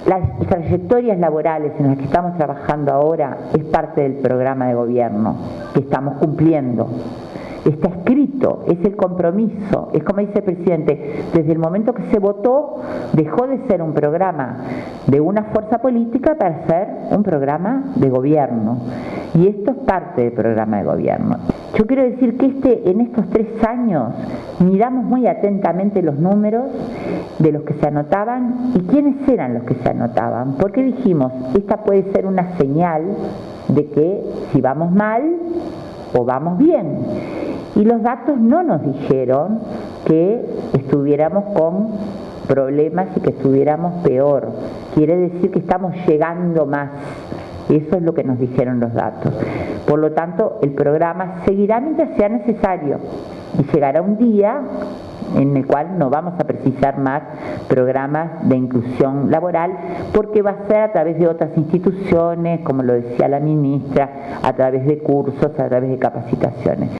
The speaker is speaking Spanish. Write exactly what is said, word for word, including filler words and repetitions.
Las trayectorias laborales en las que estamos trabajando ahora es parte del programa de gobierno que estamos cumpliendo. Está escrito, es el compromiso, es como dice el presidente, desde el momento que se votó dejó de ser un programa de una fuerza política para ser un programa de gobierno, y esto es parte del programa de gobierno. Yo quiero decir que este, en estos tres años miramos muy atentamente los números de los que se anotaban y quiénes eran los que se anotaban, porque dijimos, esta puede ser una señal de que si vamos mal o vamos bien. Y los datos no nos dijeron que estuviéramos con problemas y que estuviéramos peor. Quiere decir que estamos llegando más. Eso es lo que nos dijeron los datos. Por lo tanto, el programa seguirá mientras sea necesario. Y llegará un día en el cual no vamos a precisar más programas de inclusión laboral, porque va a ser a través de otras instituciones, como lo decía la ministra, a través de cursos, a través de capacitaciones.